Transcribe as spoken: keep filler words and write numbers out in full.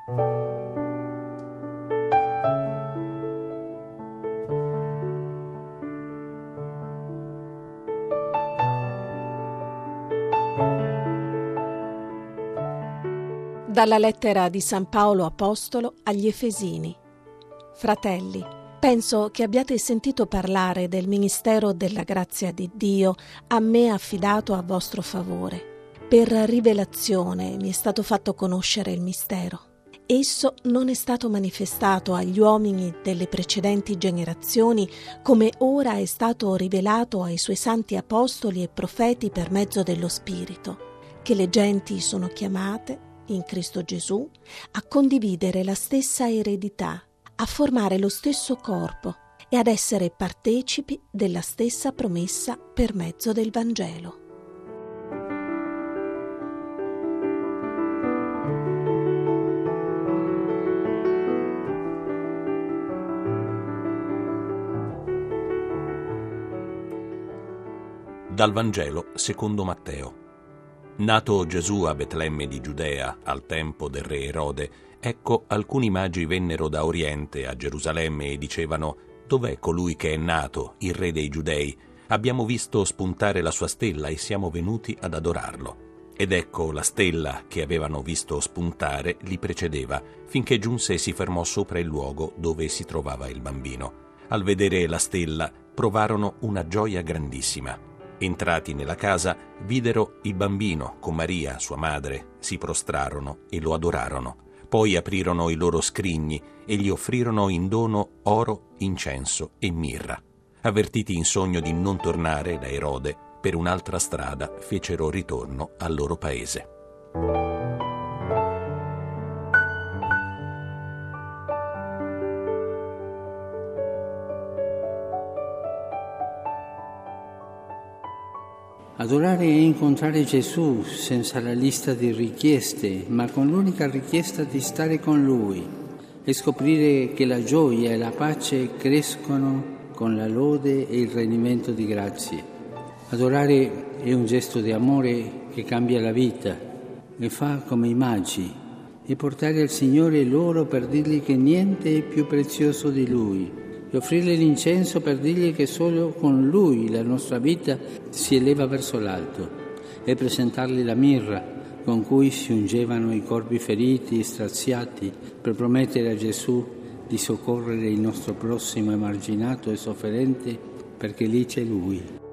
Dalla lettera di San Paolo Apostolo agli Efesini. Fratelli, penso che abbiate sentito parlare del ministero della grazia di Dio a me affidato a vostro favore. Per rivelazione mi è stato fatto conoscere il mistero. Esso non è stato manifestato agli uomini delle precedenti generazioni come ora è stato rivelato ai suoi santi apostoli e profeti per mezzo dello Spirito, che le genti sono chiamate in Cristo Gesù a condividere la stessa eredità, a formare lo stesso corpo e ad essere partecipi della stessa promessa per mezzo del Vangelo. Dal Vangelo secondo Matteo. Nato Gesù a Betlemme di Giudea al tempo del re Erode, ecco alcuni magi vennero da Oriente a Gerusalemme e dicevano: «Dov'è colui che è nato, il re dei Giudei? Abbiamo visto spuntare la sua stella e siamo venuti ad adorarlo». Ed ecco la stella che avevano visto spuntare li precedeva, finché giunse e si fermò sopra il luogo dove si trovava il bambino. Al vedere la stella provarono una gioia grandissima. Entrati nella casa, videro il bambino con Maria, sua madre, si prostrarono e lo adorarono. Poi aprirono i loro scrigni e gli offrirono in dono oro, incenso e mirra. Avvertiti in sogno di non tornare da Erode, per un'altra strada fecero ritorno al loro paese. Adorare è incontrare Gesù senza la lista di richieste, ma con l'unica richiesta di stare con Lui e scoprire che la gioia e la pace crescono con la lode e il rendimento di grazie. Adorare è un gesto di amore che cambia la vita e fa come i magi e portare al Signore l'oro per dirgli che niente è più prezioso di Lui. E offrirgli l'incenso per dirgli che solo con Lui la nostra vita si eleva verso l'alto e presentargli la mirra con cui si ungevano i corpi feriti e straziati per promettere a Gesù di soccorrere il nostro prossimo emarginato e sofferente perché lì c'è Lui.